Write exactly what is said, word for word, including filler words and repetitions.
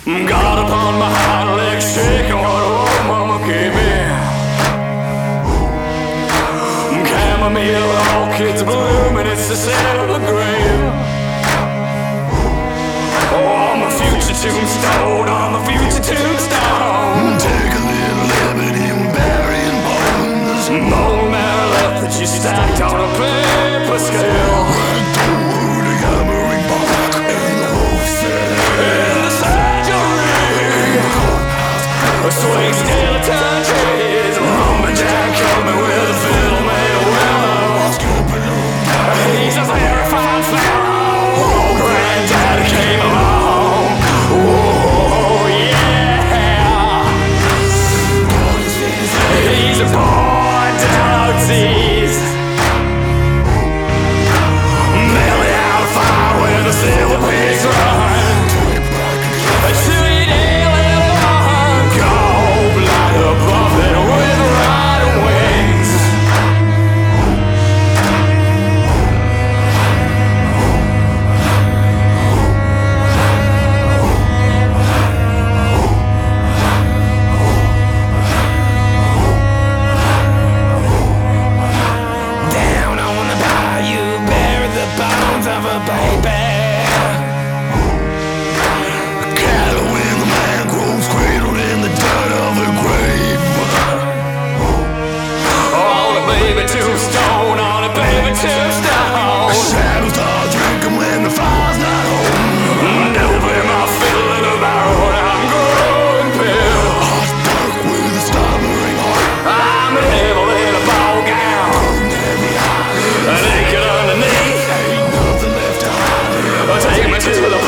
God upon my hind legs, shaking what old mama gave me. Chamomile, orchids blooming, it's the scent of the grave. Oh, I'm a future tombstone, I'm a future tombstone. Take a little liberty and burying bones. Bone marrow left that you stacked on a paper scale. Swing skeleton trees, lumberjack coming with a fiddle made of willow. He's a very fine fellow. Oh, granddaddy came along. Oh, yeah. He's a boy down tease. Belly out of fire when the silver pigs run. Sweet tombstone on a baby tombstone. Shadows are drinking when the fire's not home. Never play my fiddle in a barrel when I'm growing pale. Heart dark with a slumbering heart. I'm a devil in a ball gown. Heavy eyes. Naked underneath. Ain't nothing left to hide. Take me to the